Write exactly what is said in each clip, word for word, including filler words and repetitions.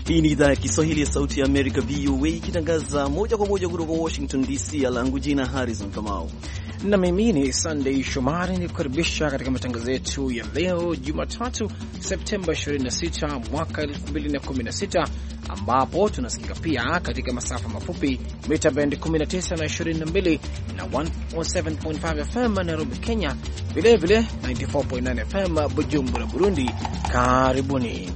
Hii ni idhaa ya Kiswahili ya Sauti ya Amerika, V O A, ikitangaza moja kwa moja kutoka Washington D C. Langu jina Harrison Kamau na mimi ni Sunday Shomari, ni kukaribisha katika matangazo yetu ya leo Jumatatu Septemba ishirini na sita mwaka elfu mbili na kumi na sita, ambapo tunasikika pia katika masafa mafupi mita band kumi na tisa na ishirini na mbili na mia moja saba nukta tano F M Nairobi, Kenya, vile vile tisini na nne nukta nane F M Bujumbura, Burundi. Karibuni.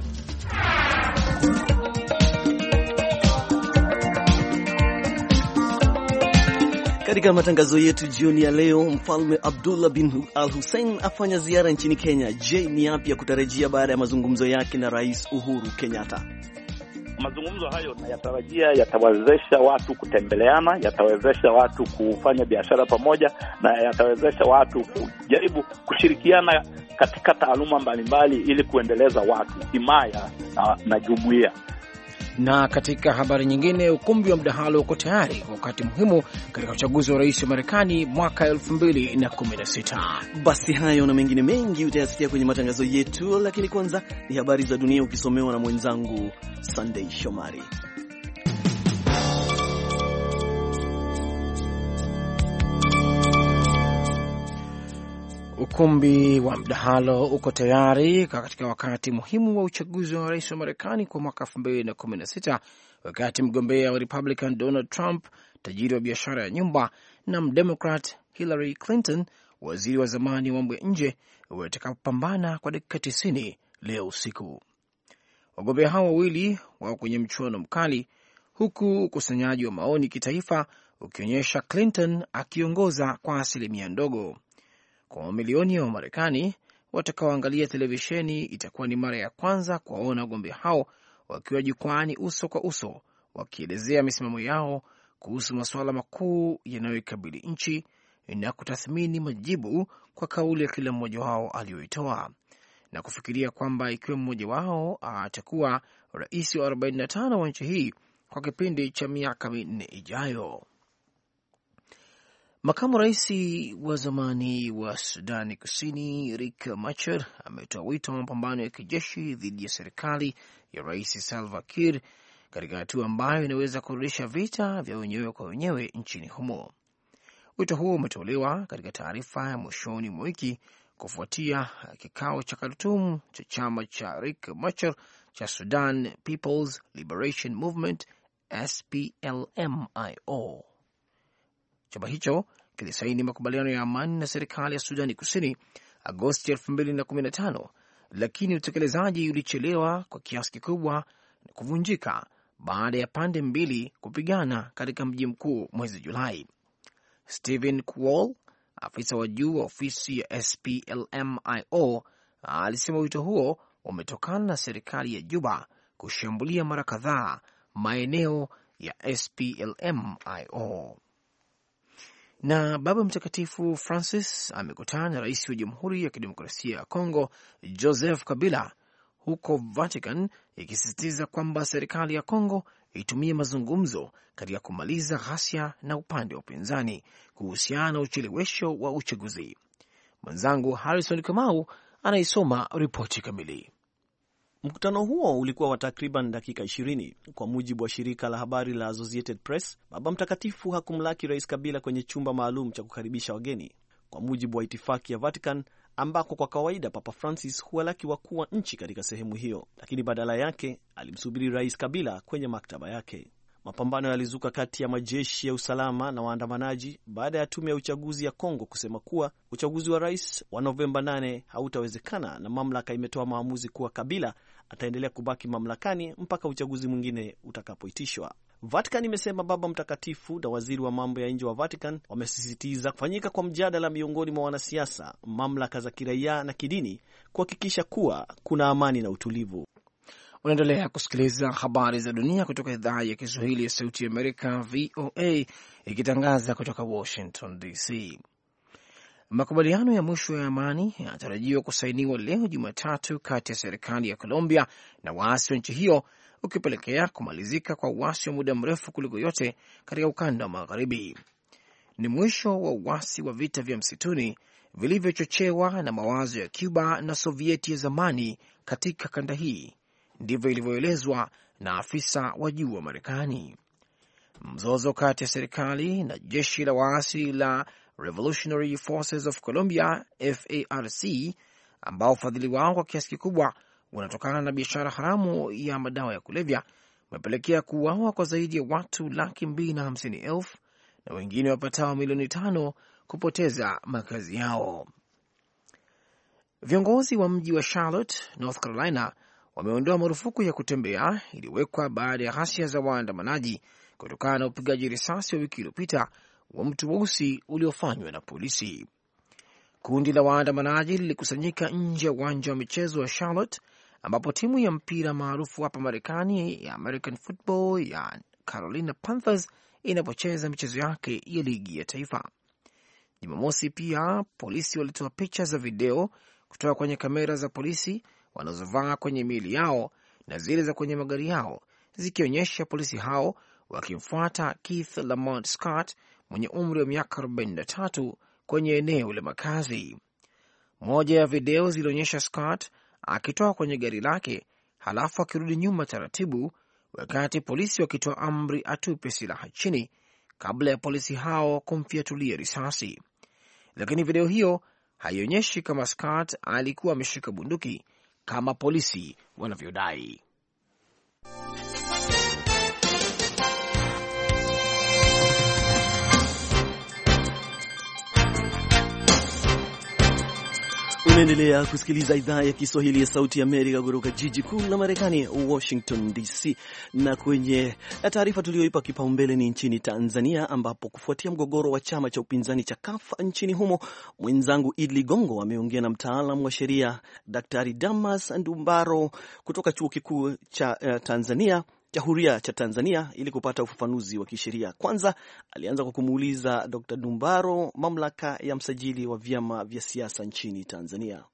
Katika matangazo yetu jioni ya leo, Mfalme Abdullah bin Al Hussein afanya ziara nchini Kenya. Je, ni yapi ya kutarajia baada ya mazungumzo yake na Rais Uhuru Kenyatta? Mazungumzo hayo yatarajia yatawezesha watu kutembeleana, yatawezesha watu kufanya biashara pamoja, na yatawezesha watu kujaribu kushirikiana katika taaluma mbalimbali ili kuendeleza watu, himaya na, na jumuiya. Na katika habari nyingine, ukumbi wa mdahalo uko tayari kwa wakati muhimu katika uchaguzi wa rais wa Marekani mwaka elfu mbili na kumi na sita. Basi hayo na mengine mengi utayasikia kwenye matangazo yetu, lakini kwanza ni habari za dunia ukisomewa na mwenzangu Sunday Shomari. Ukumbi wa mdahalo uko tayari katika wakati muhimu wa uchaguzi wa rais wa Marekani kwa mwaka elfu mbili na kumi na sita, wakati mgombea wa Republican Donald Trump, tajiri wa biashara ya nyumba, na mdemokrat Hillary Clinton, waziri wa zamani wa mambo ya nje, watakapambana kwa dakika tisini leo usiku. Wagombea hao wawili wao kwenye mchuano mkali, huku ukusanyaji wa maoni kitaifa ukionyesha Clinton akiongoza kwa asilimia ndogo. Kwa mamilioni ya Wamarekani watakaoangalia televisheni, itakuwa ni mara ya kwanza kuwaona wagombea hao wakiwa jukwani uso kwa uso, wakielezea misimamo yao kuhusu masuala makuu yanayoikabili nchi na kutathmini majibu kwa kauli ya kila mmoja wao aliyoitoa, na kufikiria kwamba ikiwa mmoja wao atakuwa rais wa arobaini na tano wa nchi hii kwa kipindi cha miaka minne ijayo. Makamu rais wa zamani wa Sudani Kusini Riek Machar ametoa wito wa mapambano ya kijeshi dhidi ya serikali ya Rais Salva Kiir katika hatua ambayo inaweza kurudisha vita vya wenyewe kwa wenyewe nchini humo. Wito huo umetolewa katika taarifa ya mwishoni mwa wiki kufuatia kikao cha Khartoum cha chama cha Riek Machar cha Sudan People's Liberation Movement S P L M I O. Chama hicho kilisaini makubaliano ya amani na serikali ya Sudani Kusini Agosti elfu mbili na kumi na tano, lakini utekelezaji ulichelewa kwa kiasi kikubwa na kuvunjika baada ya pande mbili kupigana katika mji mkuu mwezi Julai. Stephen Kuol, afisa wa juu wa ofisi ya S P L M I O, alisema wito huo umetokana na serikali ya Juba kushambulia mara kadhaa maeneo ya S P L M I O. Na Baba Mtakatifu Francis amekutana na rais wa Jamhuri ya Kidemokrasia ya Kongo Joseph Kabila huko Vatican, ikisisitiza kwamba serikali ya Kongo itumie mazungumzo katika kumaliza ghasia na upande wa upinzani kuhusiana na uchelewesho wa uchaguzi. Mwenzangu Harrison Kamau anaisoma ripoti kamili. Mkutano huo ulikuwa wa takriban dakika ishirini. Kwa mujibu wa shirika la habari la Associated Press, Baba Mtakatifu hakumlaki Rais Kabila kwenye chumba maalum cha kukaribisha wageni. Kwa mujibu wa itifaki ya Vatican, ambako kwa kawaida Papa Francis huwalaki wakuu wa nchi katika sehemu hiyo, lakini badala yake alimsubiri Rais Kabila kwenye maktaba yake. Mapambano yalizuka kati ya majeshi ya usalama na waandamanaji baada ya tume ya uchaguzi ya Kongo kusema kuwa uchaguzi wa rais wa Novemba nane hautawezekana, na mamlaka imetoa maamuzi kuwa Kabila ataendelea kubaki mamlakani mpaka uchaguzi mwingine utakapoitishwa. Vatican imesema Baba Mtakatifu na waziri wa mambo ya nje wa Vatican wamesisitiza kufanyika kwa mjadala miongoni mwa wanasiasa, mamlaka za kiraia na kidini kuhakikisha kuwa kuna amani na utulivu. Unaendelea kusikiliza habari za dunia kutoka idhaa ya Kiswahili ya Sauti ya Amerika, V O A, ikitangaza kutoka Washington D C. Makubaliano ya mwisho ya amani yanatarajiwa kusainiwa leo Jumatatu kati ya serikali ya Colombia na waasi wa nchi hiyo, ukipelekea kumalizika kwa uasi wa muda mrefu kuliko yote katika ukanda wa magharibi. Ni mwisho wa uasi wa vita vya msituni vilivyochochewa na mawazo ya Cuba na Sovieti ya zamani katika kanda hii, ndivyo ilivyoelezwa na afisa wa juu wa Marekani. Mzozo kati ya serikali na jeshi la waasi la Revolutionary Forces of Colombia F A R C, ambao ufadhili wao kwa kiasi kikubwa unatokana na biashara haramu ya madawa ya kulevya, umepelekea kuuawa kwa zaidi ya watu laki mbili na hamsini elfu na wengine wapatao milioni tano kupoteza makazi yao. Viongozi wa mji wa Charlotte, North Carolina, wameondoa marufuku ya kutembea iliyowekwa baada ya ghasia za waandamanaji kutokana na upigaji risasi wa wiki iliyopita wa mtu mweusi uliofanywa na polisi. Kundi la waandamanaji lilikusanyika nje ya uwanja wa michezo wa Charlotte, ambapo timu ya mpira maarufu hapa Marekani ya American Football ya Carolina Panthers inapocheza michezo yake ya ligi ya taifa. Jumamosi pia polisi walitoa picha za video kutoka kwenye kamera za polisi wanazovaa kwenye miili yao na zile za kwenye magari yao, zikionyesha polisi hao wakimfuata Keith Lamont Scott mwenye umri wa miaka arobaini na tatu kwenye eneo la makazi. Moja ya video zilionyesha Scott akitoka kwenye gari lake halafu akirudi nyuma taratibu, wakati polisi wakitoa amri atupe silaha chini kabla ya polisi hao kumfiatulia risasi. Lakini video hiyo haionyeshi kama Scott alikuwa ameshika bunduki kama polisi wanavyodai. Unaendelea kusikiliza idhaa ya Kiswahili ya Sauti ya Amerika kutoka jiji kuu la Marekani, Washington D C. Na kwenye taarifa tuliyoipa kipaumbele ni nchini Tanzania, ambapo kufuatia mgogoro wa chama cha upinzani cha C U F nchini humo, mwenzangu Idli Ligongo ameongea na mtaalamu wa sheria Daktari Damas Ndumbaro kutoka Chuo Kikuu cha uh, Tanzania cha Huria cha Tanzania ili kupata ufafanuzi wa kisheria. Kwanza alianza kwa kumuuliza Daktari Ndumbaro mamlaka ya msajili wa vyama vya siasa nchini Tanzania.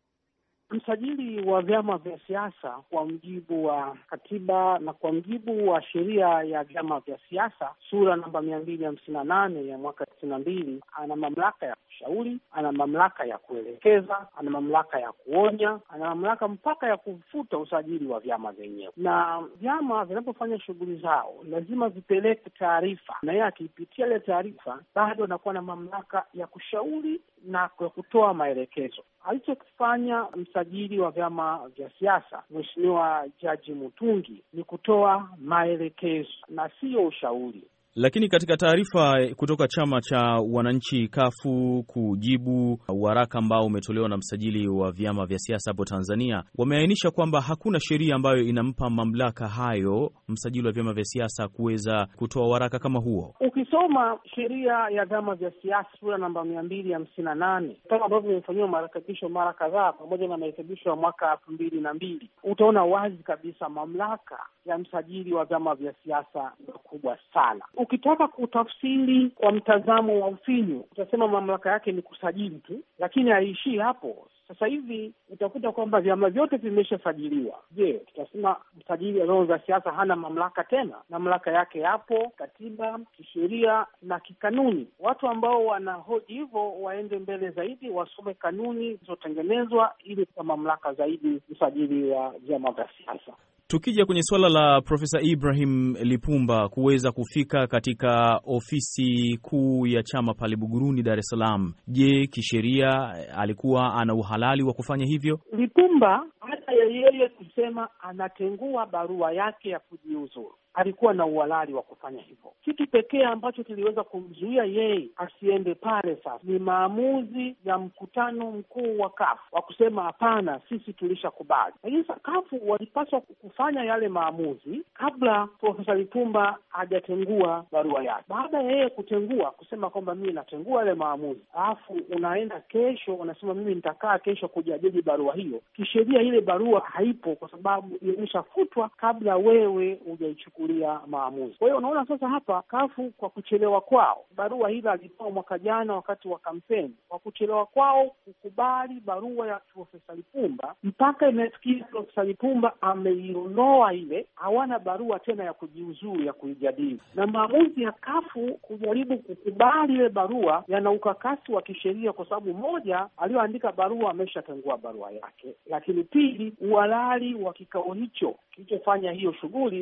Msajili wa vyama vya siasa kwa mujibu wa katiba na kwa mujibu wa sheria ya vyama vya siasa sura namba mia mbili hamsini na nane ya mwaka tisini na mbili ana mamlaka ya kushauri, ana mamlaka ya kuelekeza, ana mamlaka ya kuonya, ana mamlaka mpaka ya kufuta usajili wa vyama vyenyewe. Na vyama vinapofanya shughuli zao lazima vipeleke taarifa, na yeye akipitia ile taarifa bado anakuwa na mamlaka ya kushauri na kutoa maelekezo. Alichokifanya msajili wa vyama vya siasa Mheshimiwa Jaji Mutungi ni kutoa maelekezo na sio ushauri. Lakini katika taarifa kutoka chama cha wananchi kafu kujibu waraka ambao umetolewa na msajili wa vyama vya siasa hapo Tanzania, wameainisha kwamba hakuna sheria ambayo inampa mamlaka hayo msajili wa vyama vya siasa kuweza kutoa waraka kama huo. Ukisoma sheria ya vyama vya siasa sura namba mia mbili hamsini na nane kama ambavyo imefanyiwa marekebisho mara kadhaa pamoja na marekebisho ya mwaka elfu mbili na mbili, utaona wazi kabisa mamlaka ya msajili wa vyama vya siasa ni kubwa sana. Ukitaka kutafsiri kwa mtazamo wa ufinyu, utasema mamlaka yake ni kusajili tu, lakini haishii hapo. Sasa hivi utakuta kwamba vyama vyote vimeshasajiliwa. Je, tutasema msajili wa vyama vya siasa hana mamlaka tena? Mamlaka yake yapo katiba, kisheria na kikanuni. Watu ambao wanahoji hivyo waende mbele zaidi, wasome kanuni zilizotengenezwa ili kwa mamlaka zaidi msajili wa vyama vya siasa. Tukija kwenye suala la Profesa Ibrahim Lipumba kuweza kufika katika ofisi kuu ya chama pale Buguruni, Dar es Salaam, je, kisheria alikuwa ana uhalali wa kufanya hivyo? Lipumba hata ya yeye kusema anatengua barua yake ya kujiuzuru, alikuwa na uhalali wa kufanya hivyo. Kitu pekee ambacho kiliweza kumzuia yeye asiende pale sasa ni maamuzi ya mkutano mkuu wa kafu wa kusema hapana, sisi tulishakubali. Lakini kafu walipaswa kufanya yale maamuzi kabla Profesa Lipumba hajatengua barua yake. Baada ya yeye kutengua kusema kwamba mimi natengua yale maamuzi, alafu unaenda kesho unasema mimi nitakaa kesho kujadili barua hiyo, kisheria ile barua haipo kwa sababu imeshafutwa kabla wewe hujaichukua maamuzi. Kwa hiyo unaona sasa hapa kafu kwa kuchelewa kwao, barua hili alitoa mwaka jana wakati wa kampeni, kwa kuchelewa kwao kukubali barua ya Profesa Lipumba mpaka imefikia Profesa Lipumba ameiondoa ile, hawana barua tena ya kujiuzuru ya kuijadili. Na maamuzi ya kafu kujaribu kukubali ile barua yana ukakasi wa kisheria kwa sababu moja, aliyoandika barua ameshatengua barua yake, lakini pili, uhalali wa kikao hicho kilichofanya hiyo shughuli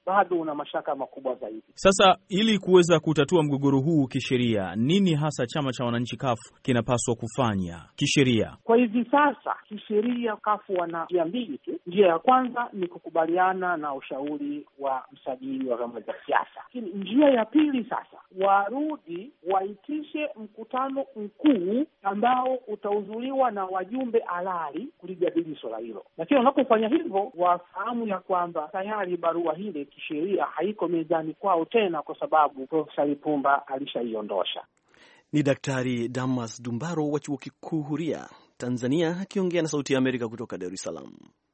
bado una mashaka makubwa zaidi. Sasa ili kuweza kutatua mgogoro huu kisheria, nini hasa chama cha wananchi kafu kinapaswa kufanya kisheria? Kwa hivi sasa kisheria, kafu wana njia mbili tu. Njia ya kwanza ni kukubaliana na ushauri wa msajili wa vyama vya siasa. Lakini njia ya pili sasa, warudi waitishe mkutano mkuu ambao utahudhuriwa na wajumbe halali kulijadili swala hilo. Lakini wanapofanya hivyo, wafahamu ya kwamba tayari barua hile kisheria haiko mezani kwao tena, kwa sababu Profesa Lipumba alishaiondosha. Ni Daktari Damas Dumbaro wa Chuo Kikuu Huria Tanzania akiongea na Sauti ya Amerika kutoka Dar es Salaam.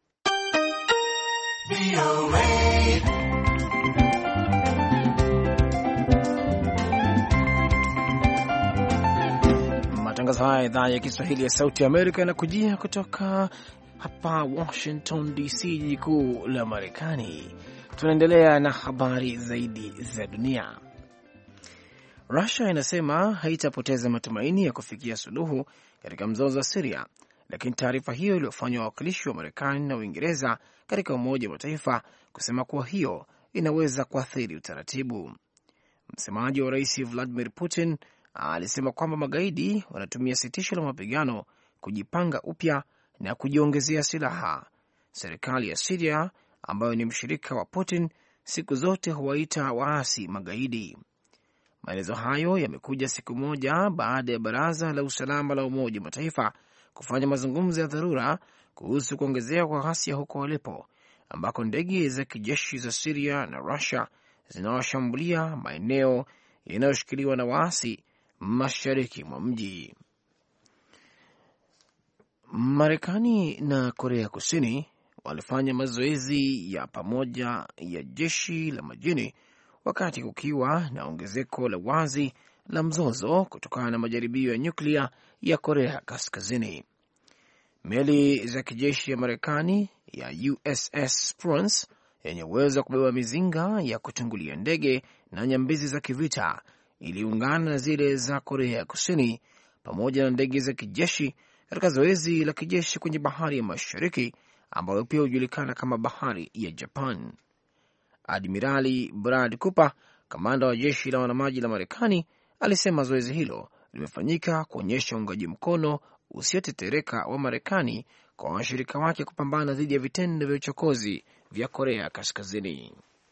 Matangazo haya idhaa ya Kiswahili ya Sauti ya Amerika yanakujia kutoka hapa Washington D C, jiji kuu la Marekani. Tunaendelea na habari zaidi za dunia. Russia inasema haitapoteza matumaini ya kufikia suluhu katika mzozo wa Syria, lakini taarifa hiyo iliyofanywa wawakilishi wa Marekani na Uingereza katika Umoja wa Mataifa kusema kuwa hiyo inaweza kuathiri utaratibu. Msemaji wa Rais Vladimir Putin alisema kwamba magaidi wanatumia sitisho la mapigano kujipanga upya na kujiongezea silaha. Serikali ya Syria ambayo ni mshirika wa Putin siku zote huwaita waasi magaidi. Maelezo hayo yamekuja siku moja baada ya Baraza la Usalama la Umoja wa Mataifa kufanya mazungumzo ya dharura kuhusu kuongezea kwa ghasia huko Aleppo, ambako ndege za kijeshi za Syria na Russia zinawashambulia maeneo yanayoshikiliwa na waasi mashariki mwa mji. Marekani na Korea Kusini walifanya mazoezi ya pamoja ya jeshi la majini wakati kukiwa na ongezeko la wazi la mzozo kutokana na majaribio ya nyuklia ya Korea Kaskazini. Meli za kijeshi ya Marekani ya U S S Spruance yenye uwezo wa kubeba mizinga ya kutungulia ndege na nyambizi za kivita iliungana na zile za Korea ya Kusini pamoja na ndege za kijeshi katika zoezi la kijeshi kwenye bahari ya Mashariki ambayo pia hujulikana kama bahari ya Japan. Admirali Brad Cooper, kamanda wa jeshi la wanamaji la Marekani, alisema zoezi hilo limefanyika kuonyesha uungaji mkono usiotetereka wa Marekani kwa washirika wake kupambana dhidi ya vitendo vya uchokozi vya Korea Kaskazini.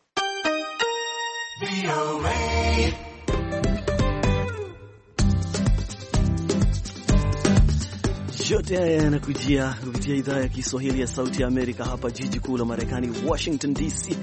Yote haya yanakujia kupitia idhaa ya Kiswahili ya Sauti ya Amerika hapa jiji kuu la Marekani, Washington D C.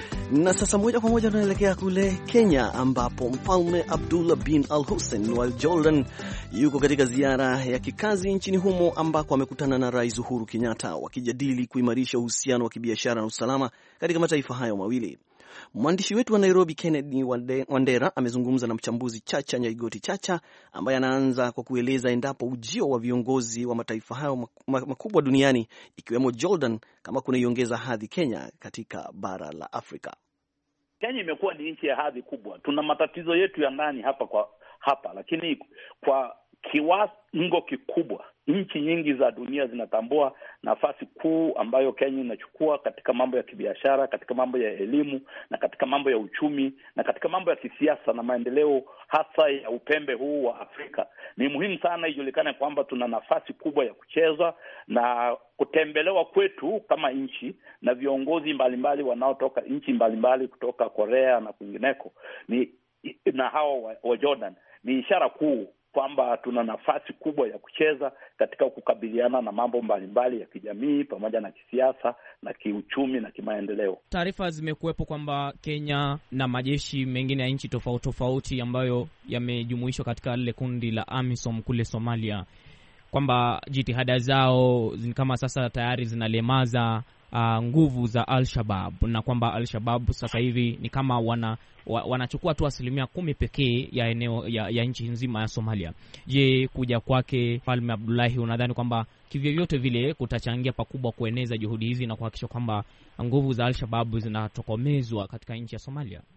Na sasa moja kwa moja tunaelekea kule Kenya, ambapo Mfalme Abdullah bin Al Hussein wa Jordan yuko katika ziara ya kikazi nchini humo, ambako amekutana na Rais Uhuru Kenyatta wakijadili kuimarisha uhusiano wa kibiashara na usalama katika mataifa hayo mawili. Mwandishi wetu wa Nairobi Kennedy Wandera amezungumza na mchambuzi Chacha Nyaigoti Chacha, ambaye anaanza kwa kueleza endapo ujio wa viongozi wa mataifa hayo makubwa duniani ikiwemo Jordan kama kunaiongeza hadhi Kenya katika bara la Afrika. Kenya imekuwa ni nchi ya hadhi kubwa. Tuna matatizo yetu ya ndani hapa kwa hapa, lakini kwa kiwango kikubwa nchi nyingi za dunia zinatambua nafasi kuu ambayo Kenya inachukua katika mambo ya kibiashara, katika mambo ya elimu na katika mambo ya uchumi na katika mambo ya kisiasa na maendeleo hasa ya upembe huu wa Afrika. Ni muhimu sana ijulikane kwamba tuna nafasi kubwa ya kucheza, na kutembelewa kwetu kama nchi na viongozi mbalimbali wanaotoka nchi mbalimbali kutoka Korea na kwingineko ni na hao wa, wa Jordan ni ishara kuu kwamba tuna nafasi kubwa ya kucheza katika kukabiliana na mambo mbalimbali ya kijamii pamoja na kisiasa na kiuchumi na kimaendeleo. Taarifa zimekuwepo kwamba Kenya na majeshi mengine ya nchi tofauti tofauti ambayo yamejumuishwa katika lile kundi la AMISOM kule Somalia, kwamba jitihada zao kama sasa tayari zinalemaza uh, nguvu za Al-Shabaab, na kwamba Al-Shabaab sasa hivi ni kama wana wa, wanachukua tu asilimia kumi pekee ya eneo ya, ya nchi nzima ya Somalia. Je, kuja kwake Mfalme Abdullahi unadhani kwamba kivyovyote vile kutachangia pakubwa kueneza juhudi hizi na kuhakikisha kwamba nguvu za Al-Shabaab zinatokomezwa katika nchi ya Somalia?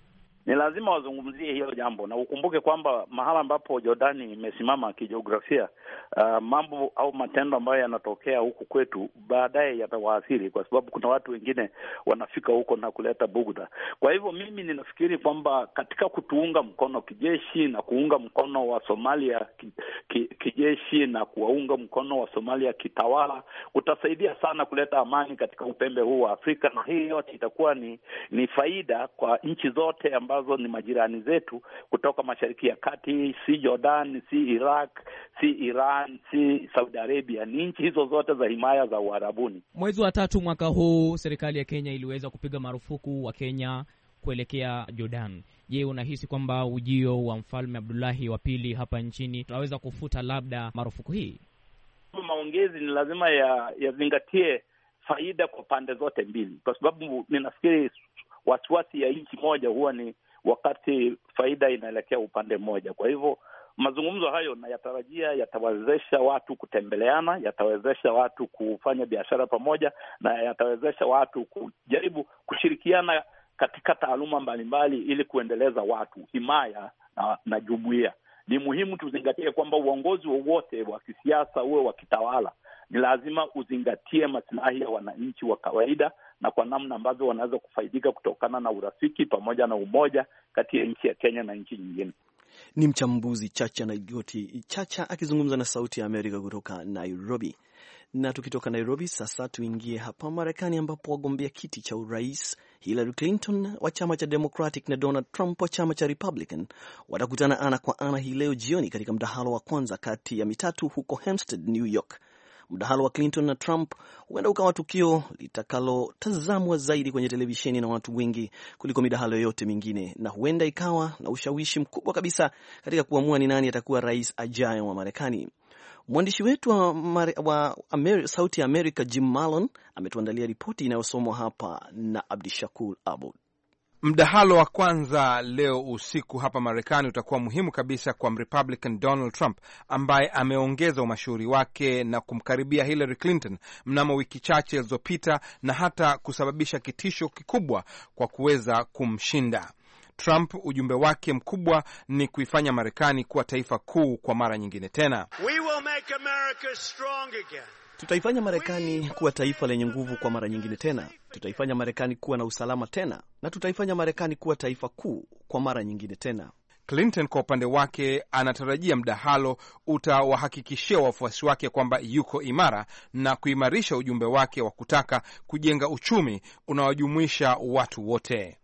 ni lazima wazungumzie hilo jambo, na ukumbuke kwamba mahala ambapo Jordani imesimama kijiografia, uh, mambo au matendo ambayo yanatokea huku kwetu baadaye yatawaathiri, kwa sababu kuna watu wengine wanafika huko na kuleta bugdha. Kwa hivyo mimi ninafikiri kwamba katika kutuunga mkono kijeshi na kuunga mkono wa Somalia ki, ki, kijeshi na kuwaunga mkono wa Somalia kitawala utasaidia sana kuleta amani katika upembe huu wa Afrika, na hii yote itakuwa ni ni faida kwa nchi zote ambazo ni majirani zetu kutoka Mashariki ya Kati, si Jordan, si Iraq, si Iran, si Saudi Arabia, ni nchi hizo zote za himaya za Uarabuni. Mwezi wa tatu mwaka huu serikali ya Kenya iliweza kupiga marufuku wa Kenya kuelekea Jordan. Je, unahisi kwamba ujio wa Mfalme Abdullahi wa pili hapa nchini tunaweza kufuta labda marufuku hii? Maongezi ni lazima yazingatie ya faida kwa pande zote mbili, kwa sababu ninafikiri wasiwasi ya nchi moja huwa ni wakati faida inaelekea upande mmoja. Kwa hivyo mazungumzo hayo na yatarajia yatawezesha watu kutembeleana, yatawezesha watu kufanya biashara pamoja, na yatawezesha watu kujaribu kushirikiana katika taaluma mbalimbali ili kuendeleza watu, himaya na, na jumuiya. Ni muhimu tuzingatie kwamba uongozi wowote wa kisiasa uwe wa kitawala ni lazima uzingatie maslahi ya wananchi wa kawaida na kwa namna ambavyo wanaweza kufaidika kutokana na urafiki pamoja na umoja kati ya nchi ya Kenya na nchi nyingine. Ni mchambuzi Chacha Naigoti Chacha akizungumza na Sauti ya Amerika kutoka Nairobi. Na tukitoka Nairobi sasa tuingie hapa Marekani, ambapo wagombea kiti cha urais Hillary Clinton wa chama cha Democratic na Donald Trump wa chama cha Republican watakutana ana kwa ana hii leo jioni katika mdahalo wa kwanza kati ya mitatu huko Hempstead, New York. Mdahalo wa Clinton na Trump huenda ukawa tukio litakalotazamwa zaidi kwenye televisheni na watu wengi kuliko midahalo yote mingine, na huenda ikawa na ushawishi mkubwa kabisa katika kuamua ni nani atakuwa rais ajayo wa Marekani. Mwandishi wetu wa, wa Ameri, Sauti ya Amerika Jim Malone ametuandalia ripoti inayosomwa hapa na Abdishakur Abud. Mdahalo wa kwanza leo usiku hapa Marekani utakuwa muhimu kabisa kwa Republican Donald Trump, ambaye ameongeza umashuhuri wake na kumkaribia Hillary Clinton mnamo wiki chache zilizopita, na hata kusababisha kitisho kikubwa kwa kuweza kumshinda. Trump ujumbe wake mkubwa ni kuifanya Marekani kuwa taifa kuu kwa mara nyingine tena. We will make America strong again. Tutaifanya Marekani kuwa taifa lenye nguvu kwa mara nyingine tena. Tutaifanya Marekani kuwa na usalama tena, na tutaifanya Marekani kuwa taifa kuu kwa mara nyingine tena. Clinton kwa upande wake anatarajia mdahalo utawahakikishia wafuasi wake kwamba yuko imara na kuimarisha ujumbe wake wa kutaka kujenga uchumi unaojumuisha watu wote.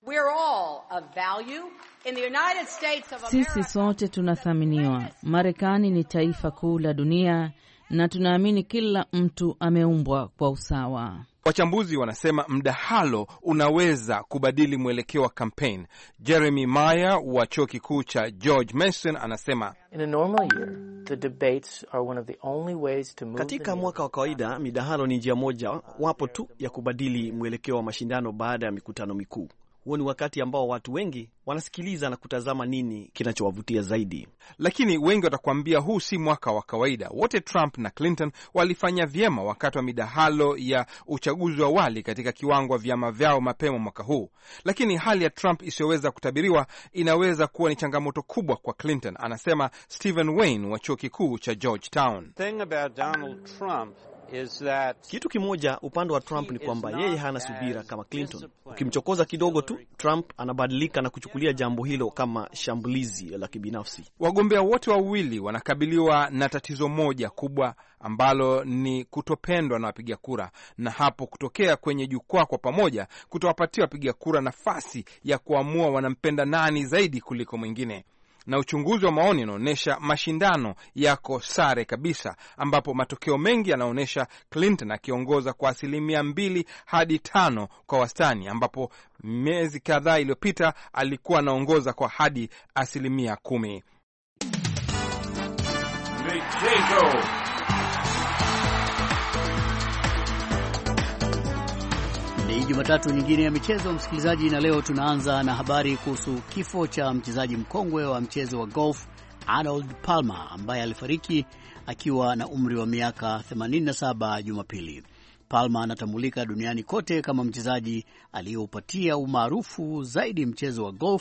Sisi sote tunathaminiwa. Marekani ni taifa kuu la dunia na tunaamini kila mtu ameumbwa kwa usawa. Wachambuzi wanasema mdahalo unaweza kubadili mwelekeo wa kampeni. Jeremy Meyer wa chuo kikuu cha George Mason anasema, katika mwaka wa kawaida midahalo ni njia moja wapo tu ya kubadili mwelekeo wa mashindano baada ya mikutano mikuu. Huo ni wakati ambao watu wengi wanasikiliza na kutazama nini kinachowavutia zaidi. Lakini wengi watakwambia huu si mwaka wa kawaida. Wote Trump na Clinton walifanya vyema wakati wa midahalo ya uchaguzi wa awali katika kiwango vyama vyao mapema mwaka huu. Lakini hali ya Trump isiyoweza kutabiriwa inaweza kuwa ni changamoto kubwa kwa Clinton, anasema Stephen Wayne wa chuo kikuu cha Georgetown. Kitu kimoja upande wa Trump ni kwamba yeye hana subira kama Clinton. Ukimchokoza kidogo tu, Trump anabadilika na kuchukulia jambo hilo kama shambulizi la kibinafsi. Wagombea wote wawili wanakabiliwa na tatizo moja kubwa ambalo ni kutopendwa na wapiga kura, na hapo kutokea kwenye jukwaa kwa pamoja kutowapatia wapiga kura nafasi ya kuamua wanampenda nani zaidi kuliko mwingine. Na uchunguzi wa maoni unaonyesha mashindano yako sare kabisa, ambapo matokeo mengi yanaonyesha Clinton akiongoza kwa asilimia mbili hadi tano kwa wastani, ambapo miezi kadhaa iliyopita alikuwa anaongoza kwa hadi asilimia kumi. Michezo. Ni Jumatatu nyingine ya michezo, msikilizaji, na leo tunaanza na habari kuhusu kifo cha mchezaji mkongwe wa mchezo wa golf Arnold Palmer ambaye alifariki akiwa na umri wa miaka themanini na saba Jumapili. Palmer anatambulika duniani kote kama mchezaji aliyeupatia umaarufu zaidi mchezo wa golf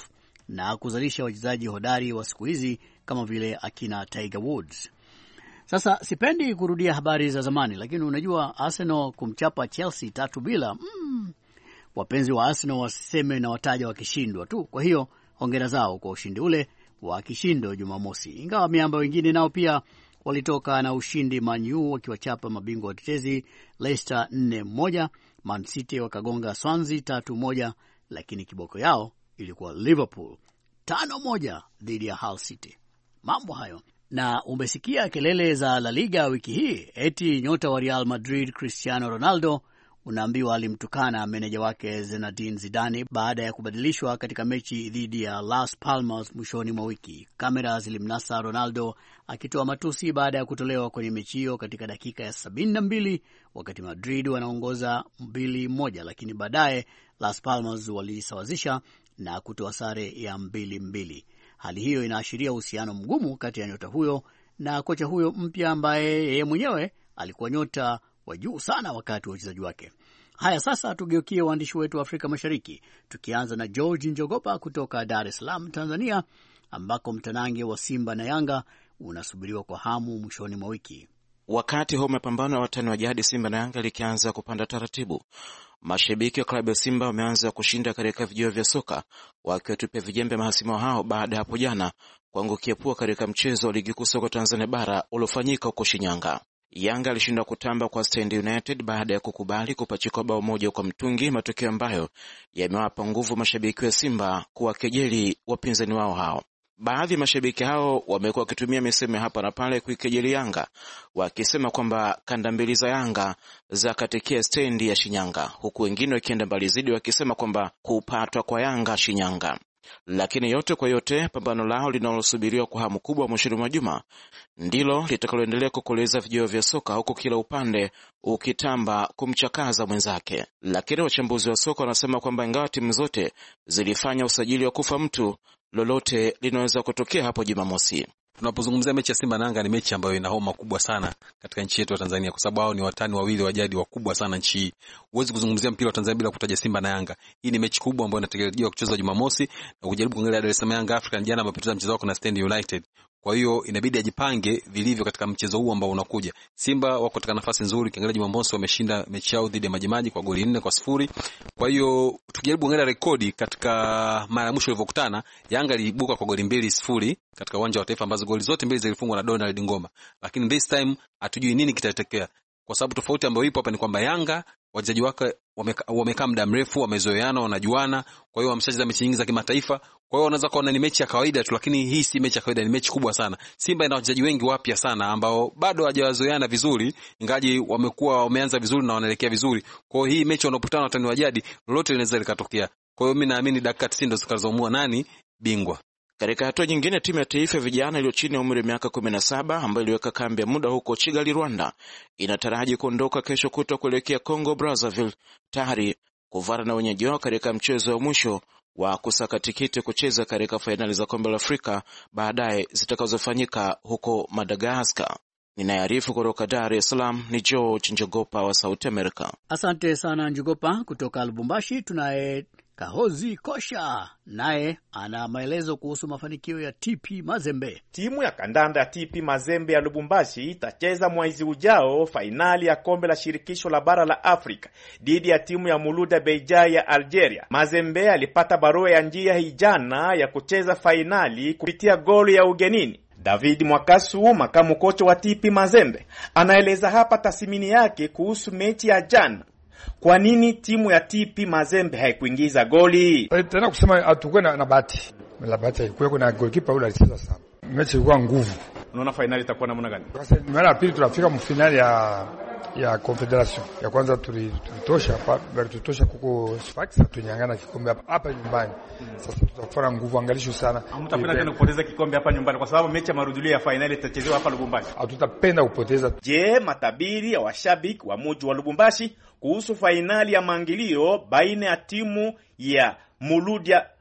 na kuzalisha wachezaji hodari wa siku hizi kama vile akina Tiger Woods. Sasa sipendi kurudia habari za zamani, lakini unajua Arsenal kumchapa Chelsea tatu bila, mm, wapenzi wa Arsenal wasiseme na wataja wakishindwa tu. Kwa hiyo hongera zao kwa ushindi ule wa kishindo Jumamosi. Ingawa miamba wengine nao pia walitoka na ushindi, Man U wakiwachapa mabingwa watetezi Leicester nne moja, Man City wakagonga Swansea tatu moja, lakini kiboko yao ilikuwa Liverpool tano moja dhidi ya Hull City. Mambo hayo. Na umesikia kelele za La Liga wiki hii, eti nyota wa Real Madrid Cristiano Ronaldo unaambiwa alimtukana meneja wake Zinedine Zidane baada ya kubadilishwa katika mechi dhidi ya Las Palmas mwishoni mwa wiki. Kamera zilimnasa Ronaldo akitoa matusi baada ya kutolewa kwenye mechi hiyo katika dakika ya sabini na mbili wakati Madrid wanaongoza mbili moja, lakini baadaye Las Palmas walisawazisha na kutoa sare ya mbili mbili. Hali hiyo inaashiria uhusiano mgumu kati ya nyota huyo na kocha huyo mpya ambaye yeye mwenyewe alikuwa nyota wa juu sana wakati wa uchezaji wake. Haya, sasa tugeukie waandishi wetu wa Afrika Mashariki, tukianza na George Njogopa kutoka Dar es Salaam, Tanzania, ambako mtanange wa Simba na Yanga unasubiriwa kwa hamu mwishoni mwa wiki. Wakati huu mapambano ya watani wa jadi Simba na Yanga likianza kupanda taratibu, mashabiki wa klabu ya Simba wameanza kushinda katika vijio vya soka, wakiwatupia vijembe mahasimu hao baada ya hapo jana kuangukia pua katika mchezo wa ligi kuu soka Tanzania bara uliofanyika huko Shinyanga. Yanga alishinda kutamba kwa Stand United baada ya kukubali kupachikwa bao moja kwa mtungi, matokeo ambayo yamewapa nguvu mashabiki wa Simba kuwakejeli wapinzani wao hao. Baadhi ya mashabiki hao wamekuwa wakitumia misemo hapa na pale kuikejeli Yanga, wakisema kwamba kanda mbili za Yanga za katikia stendi ya Shinyanga, huku wengine wakienda mbali zaidi wakisema kwamba kupatwa kwa Yanga Shinyanga. Lakini yote kwa yote, pambano lao linalosubiriwa kwa hamu kubwa mwishoni mwa juma ndilo litakaloendelea kukoleza vijio vya soka, huku kila upande ukitamba kumchakaza mwenzake. Lakini wachambuzi wa soka wanasema kwamba ingawa timu zote zilifanya usajili wa kufa mtu, lolote linaweza kutokea hapo Jumamosi. Tunapozungumzia mechi ya Simba na Yanga, ni mechi ambayo ina homa kubwa sana katika nchi yetu ya Tanzania, kwa sababu hao ni watani wawili wa jadi wakubwa sana nchi hii. Huwezi kuzungumzia mpira wa Tanzania bila kutaja Simba na Yanga. Hii ni mechi kubwa ambayo inatarajiwa kuchezwa Jumamosi, na kujaribu kuangalia Dar es Salaam Yanga African jana amepoteza mchezo wao na Stand United. Kwa hiyo inabidi ajipange vilivyo katika mchezo huu ambao unakuja. Simba wako katika nafasi nzuri, kiangalia Jumamosi wameshinda mechi yao dhidi ya Majimaji kwa goli nne kwa sifuri. Kwa hiyo tukijaribu kuangalia rekodi katika mara ya mwisho walivyokutana, Yanga iliibuka kwa goli mbili sifuri katika uwanja wa Taifa, ambazo goli zote mbili zilifungwa na Donald Ngoma. Lakini this time hatujui nini kitatokea, kwa sababu tofauti ambayo ipo hapa ni kwamba Yanga wachezaji wake wamekaa muda mrefu, wamezoeana, wanajuana, kwa hiyo wameshacheza mechi nyingi za kimataifa. Kwa hiyo wanaweza kuona ni mechi ya kawaida tu, lakini hii si mechi ya kawaida, ni mechi kubwa sana. Simba ina wachezaji wengi wapya sana ambao bado hawajazoeana vizuri, ingaji wamekuwa wameanza vizuri na wanaelekea vizuri. Kwa hiyo hii mechi wanapokutana watani wa jadi, lolote linaweza likatokea. Kwa hiyo mimi naamini dakika tisini ndo zitakazoamua nani bingwa. Katika hatua nyingine, timu ya taifa ya vijana iliyo chini ya umri wa miaka kumi na saba ambayo iliweka kambi ya muda huko Kigali, Rwanda, inataraji kuondoka kesho kutwa kuelekea Congo Brazzaville, tayari kuvana na wenyeji wao katika mchezo wa mwisho wa kusaka tikiti kucheza katika fainali za kombe la Afrika baadaye zitakazofanyika huko Madagascar. Ninaarifu kutoka Dar es Salaam ni George Njogopa wa South America. Asante sana Njogopa. Kutoka Lubumbashi tunaye Kahozi Kosha, naye ana maelezo kuhusu mafanikio ya T P Mazembe. Timu ya kandanda ya T P Mazembe ya Lubumbashi itacheza mwezi ujao fainali ya kombe la shirikisho la bara la Afrika dhidi ya timu ya Muluda Beijai ya Algeria. Mazembe alipata barua ya njia hii jana ya kucheza fainali kupitia goli ya ugenini. David Mwakasu, makamu kocha wa T P Mazembe, anaeleza hapa tathmini yake kuhusu mechi ya jana. Kwa nini timu ya T P Mazembe haikuingiza goli? Tena kusema atukwe na bahati. La bahati haikuwa, na goalkeeper yule alicheza sana. Mechi ilikuwa nguvu. Unaona finali itakuwa namna gani? Sasa mara ya pili tunafika mfinali ya ya Confederation. Ya kwanza tulitosha hapa, bali tutosha kuko Sfax tunyangana kikombe hapa hapa nyumbani. Sasa tutafanya nguvu angalisho sana. Hamtapenda tena kupoteza kikombe hapa nyumbani kwa sababu mechi ya marudhulio ya finali itachezewa hapa Lubumbashi. Hatutapenda kupoteza. Je, matabiri ya washabiki wa mji wa Lubumbashi kuhusu finali ya maangilio baina ya timu ya Muludia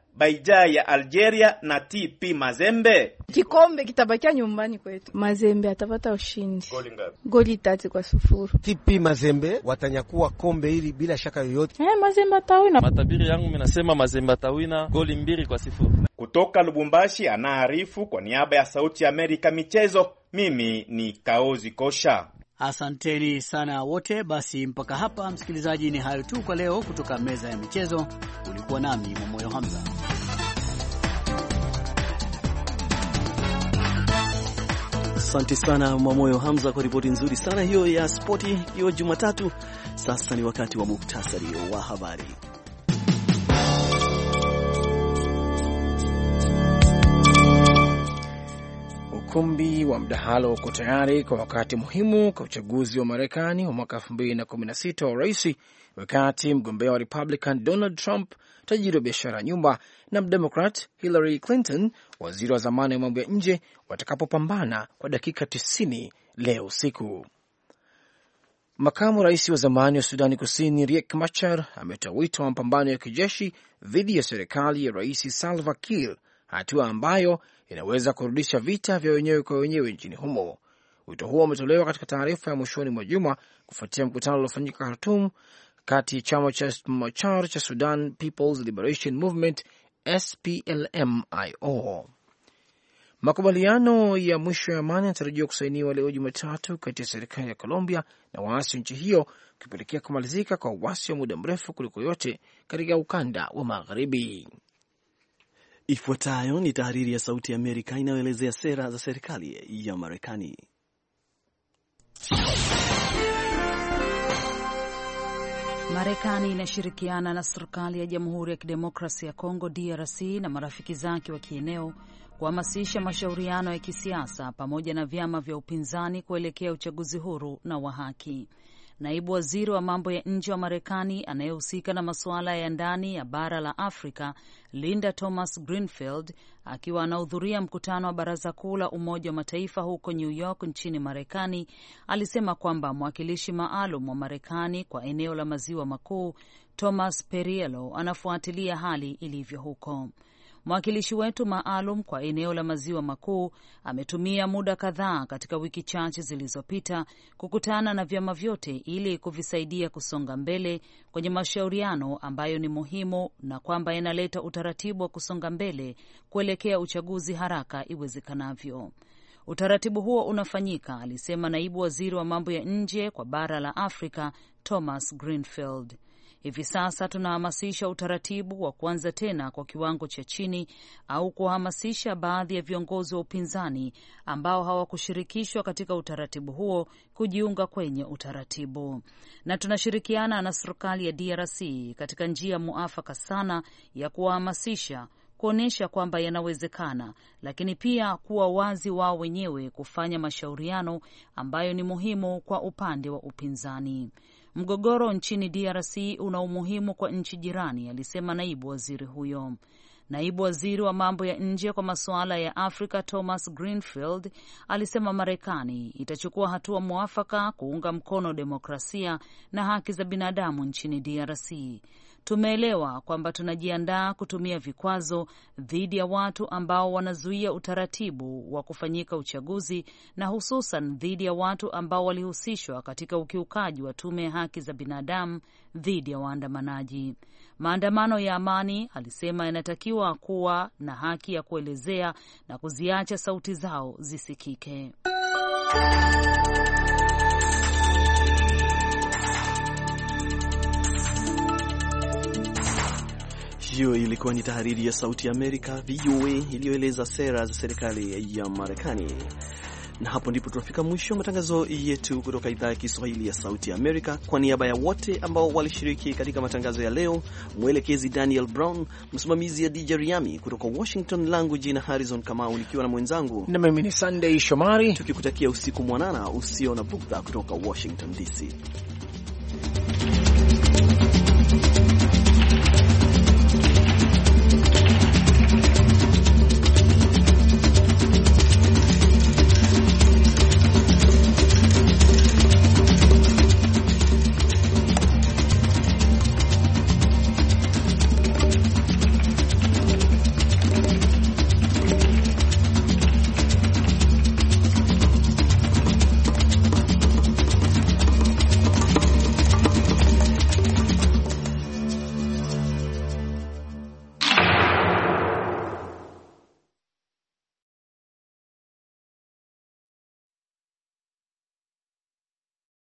Baijai ya Algeria na T P Mazembe? Kikombe kitabakia nyumbani kwetu. Mazembe atapata ushindi. Goli ngapi? Goli tatu kwa sufuri. T P Mazembe watanyakua kombe hili bila shaka yoyote. Eh, Mazembe atawina. Matabiri yangu mimi nasema Mazembe atawina goli mbili kwa sifuri. Kutoka Lubumbashi anaarifu kwa niaba ya Sauti ya Amerika michezo, mimi ni Kaozi Kosha. Asanteni sana wote. Basi mpaka hapa msikilizaji, ni hayo tu kwa leo kutoka meza ya michezo. Ulikuwa nami Mwamoyo Hamza. Asante sana Mwamoyo Hamza kwa ripoti nzuri sana hiyo ya spoti hiyo Jumatatu. Sasa ni wakati wa muktasari wa habari. Ukumbi wa mdahalo uko tayari kwa wakati muhimu kwa uchaguzi wa Marekani wa mwaka elfu mbili na kumi na sita wa rais, wakati mgombea wa Republican Donald Trump, tajiri wa biashara ya nyumba, na mdemokrat Hillary Clinton, waziri wa zamani wa mambo ya nje, watakapopambana kwa dakika tisini leo usiku. Makamu rais wa zamani wa Sudani Kusini Riek Machar ametoa wito wa mapambano ya kijeshi dhidi ya serikali ya Rais Salva Kiir, hatua ambayo inaweza kurudisha vita vya wenyewe kwa wenyewe nchini humo. Wito huo umetolewa katika taarifa ya mwishoni mwa juma kufuatia mkutano uliofanyika Khartoum kati ya chama cha Machar cha Sudan People's Liberation Movement S P L M I O. Makubaliano ya mwisho ya amani yanatarajiwa kusainiwa leo Jumatatu kati ya serikali ya Colombia na waasi wa nchi hiyo, kupelekea kumalizika kwa uasi wa muda mrefu kuliko yote katika ukanda wa magharibi. Ifuatayo ni tahariri ya Sauti ya Amerika inayoelezea sera za serikali ya Marekani. Marekani inashirikiana na serikali ya Jamhuri ya Kidemokrasia ya Kongo D R C na marafiki zake wa kieneo kuhamasisha mashauriano ya kisiasa pamoja na vyama vya upinzani kuelekea uchaguzi huru na wa haki. Naibu waziri wa mambo ya nje wa Marekani anayehusika na masuala ya ndani ya bara la Afrika, Linda Thomas Greenfield, akiwa anahudhuria mkutano wa Baraza Kuu la Umoja wa Mataifa huko New York nchini Marekani, alisema kwamba mwakilishi maalum wa Marekani kwa eneo la Maziwa Makuu, Thomas Perriello, anafuatilia hali ilivyo huko. Mwakilishi wetu maalum kwa eneo la Maziwa Makuu ametumia muda kadhaa katika wiki chache zilizopita kukutana na vyama vyote ili kuvisaidia kusonga mbele kwenye mashauriano ambayo ni muhimu na kwamba yanaleta utaratibu wa kusonga mbele kuelekea uchaguzi haraka iwezekanavyo. Utaratibu huo unafanyika, alisema naibu waziri wa mambo ya nje kwa bara la Afrika Thomas Greenfield. Hivi sasa tunahamasisha utaratibu wa kuanza tena kwa kiwango cha chini au kuhamasisha baadhi ya viongozi wa upinzani ambao hawakushirikishwa katika utaratibu huo kujiunga kwenye utaratibu. Na tunashirikiana na serikali ya D R C katika njia muafaka sana ya kuwahamasisha, kuonyesha kwamba yanawezekana, lakini pia kuwa wazi wao wenyewe kufanya mashauriano ambayo ni muhimu kwa upande wa upinzani. Mgogoro nchini D R C una umuhimu kwa nchi jirani, alisema naibu waziri huyo. Naibu waziri wa mambo ya nje kwa masuala ya Afrika Thomas Greenfield alisema Marekani itachukua hatua mwafaka kuunga mkono demokrasia na haki za binadamu nchini D R C. Tumeelewa kwamba tunajiandaa kutumia vikwazo dhidi ya watu ambao wanazuia utaratibu wa kufanyika uchaguzi na hususan dhidi ya watu ambao walihusishwa katika ukiukaji wa tume ya haki za binadamu dhidi ya waandamanaji. Maandamano ya amani, alisema, yanatakiwa kuwa na haki ya kuelezea na kuziacha sauti zao zisikike. Hiyo ilikuwa ni tahariri ya Sauti ya Amerika V O A iliyoeleza sera za serikali ya Marekani. Na hapo ndipo tunafika mwisho matangazo yetu kutoka idhaa ya Kiswahili ya Sauti ya Amerika. Kwa niaba ya wote ambao walishiriki katika matangazo ya leo, mwelekezi Daniel Brown, msimamizi ya D J Riami kutoka Washington, langu jina Harrison Kamau nikiwa na mwenzangu na mimi ni Sunday Shomari, tukikutakia usiku mwanana usio na bugdha kutoka Washington D C.